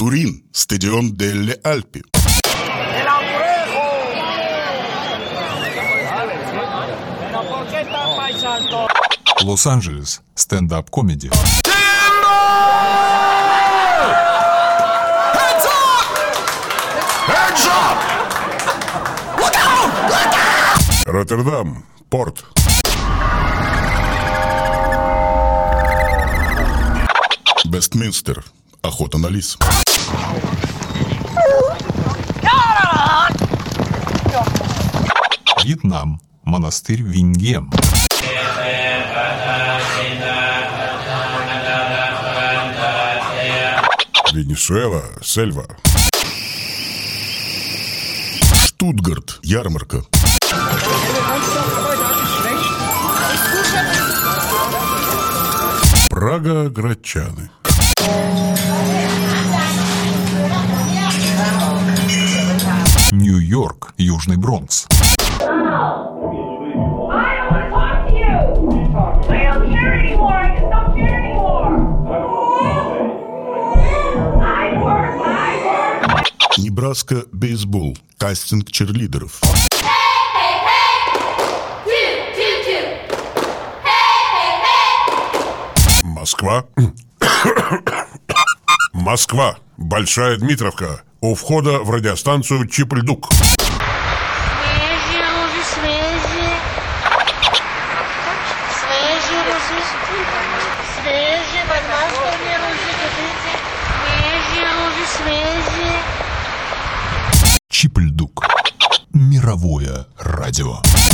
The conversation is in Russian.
Турин, стадион Делле Альпи. Лос-Анджелес. Стендап-комеди. Роттердам. Порт. Вестминстер. Охота на лис. Вьетнам. Монастырь Виньем. Венесуэла. Сельва. Штутгарт. Ярмарка. Прага. Гречаны. Нью-Йорк. Южный Бронкс. Небраска. Бейсбол. Кастинг черлидеров. Москва. Москва. Большая Дмитровка. У входа в радиостанцию Чипльдук. Чипльдук. Мировое радио.